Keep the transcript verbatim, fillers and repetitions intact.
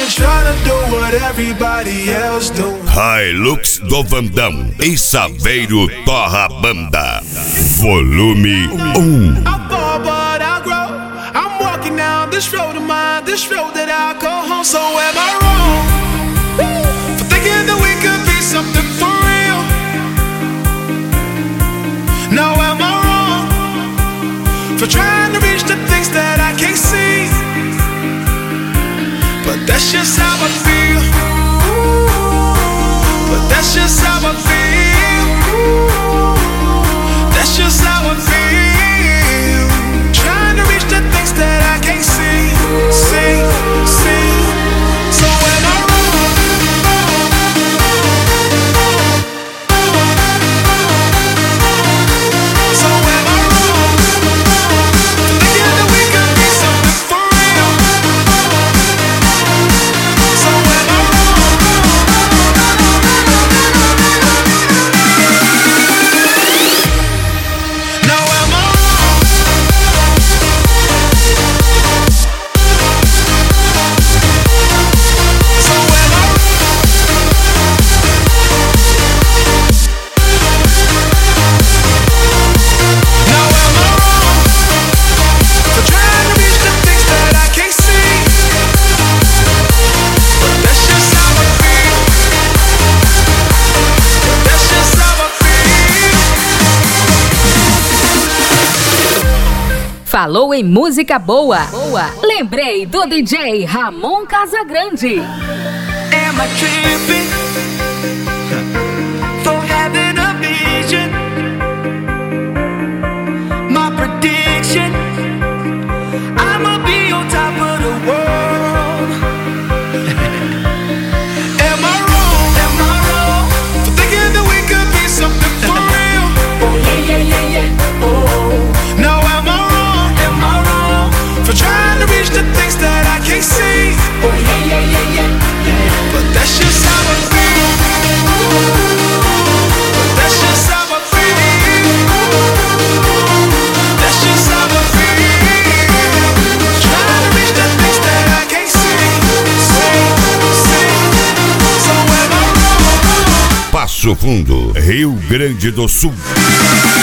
ain't tryna do what everybody else do. Hilux do Vandão e Saveiro Torra Banda. Volume um. I fall but I grow. I'm walking down this road of mine, this road that I call home. So am I wrong for thinking that we could be something for real? Now am I wrong for trying to reach the things that I can't see? But that's just how I feel. But that's just how I feel. That's just how I feel. Trying to reach the things that I can't see. See, see. So am I wrong? So am I wrong thinking that we could be something for real? So am I wrong? Now am I wrong? So am I wrong? Now am I wrong for trying to reach the things that I can't see? But that's just how I feel. But that's just how I feel. Falou em música boa. Boa. Lembrei do D J Ramon Casagrande. Am I tripping for having a vision? My prediction, I'ma be on top of the world. Am I wrong? Am I wrong for thinking that we could be something for real? Oh yeah, yeah, yeah, yeah. Oh. Now am I wrong? Am I wrong for trying to reach the things that I can't see? Oh yeah, yeah, yeah, yeah. But that's just how I feel. But that's just how I feel. That's just how I feel. Trying to reach the things that I can't see. See, see. So am I wrong? Passo Fundo, Rio Grande do Sul.